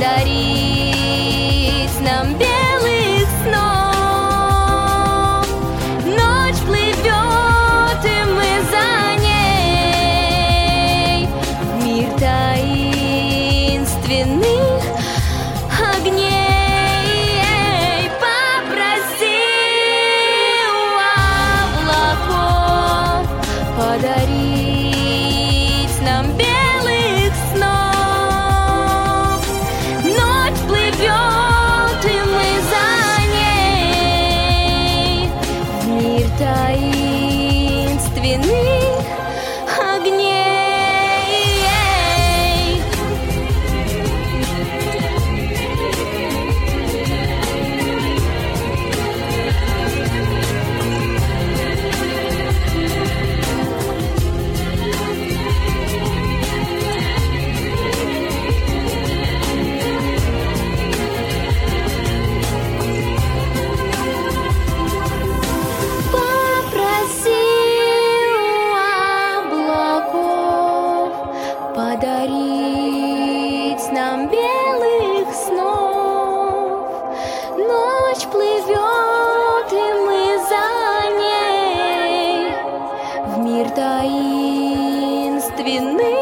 подарить нам белых снов. Ночь плывет, и мы за ней в мир таинственных огней. Попроси у облаков подарить нам белых снов. Ночь плывет, и мы за ней в мир таинственных огней. Подарить нам белых снов. Ночь плывет, и мы за ней в мир таинственный